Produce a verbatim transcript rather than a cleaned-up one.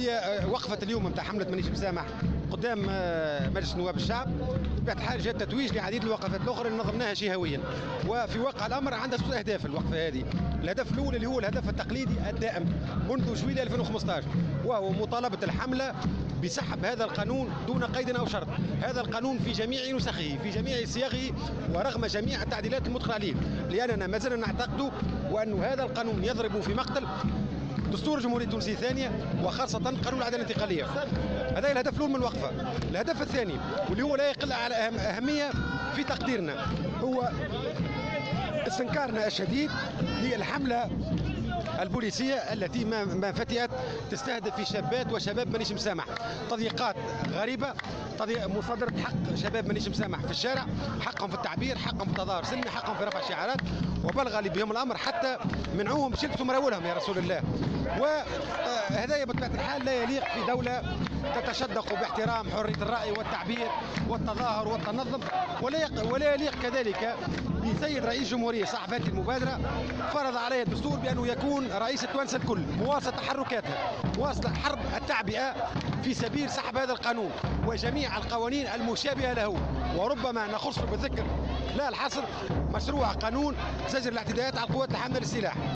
هي وقفه اليوم نتاع حمله مانيش مسامح قدام مجلس نواب الشعب بطبيعه الحال جاء تتويج لعديد الوقفات الاخرى اللي نظمناها شهويا. وفي واقع الامر عندها ست اهداف الوقفه هذه. الهدف الاول اللي هو الهدف التقليدي الدائم منذ جويلية ألفين وخمسة عشر، وهو مطالبه الحمله بسحب هذا القانون دون قيد او شرط. هذا القانون في جميع نسخه في جميع صياغه ورغم جميع التعديلات المدخل عليه، لاننا ما زلنا نعتقد وان هذا القانون يضرب في مقتل دستور الجمهورية التونسية الثانية وخاصة قانون العدالة الانتقالية. هذا الهدف الأول من الوقفة. الهدف الثاني واللي هو لا يقل على أهمية في تقديرنا هو استنكارنا الشديد للحملة البوليسية التي ما فتئت تستهدف في شابات وشباب مانيش مسامح. تضييقات غريبة، مصادرة حق شباب مانيش مسامح في الشارع، حقهم في التعبير، حقهم في التظاهر سلمي، حقهم في رفع الشعارات، وبلغ لي بهم الامر حتى منعوهم باش يلبسوا مراولهم يا رسول الله. وهذا بطبيعه الحال لا يليق في دوله تتشدق باحترام حريه الراي والتعبير والتظاهر والتنظم، ولا ولا يليق كذلك بسيد رئيس جمهوريه صاحب هذه المبادره فرض عليه الدستور بانه يكون رئيس التوانسه الكل، مواصله تحركاتها، مواصله حرب التعبئه في سبيل سحب هذا القانون وجميع القوانين المشابهه له. وربما نخص بالذكر لا الحصر مشروع قانون زجر الاعتداءات على القوات الحامله للسلاح.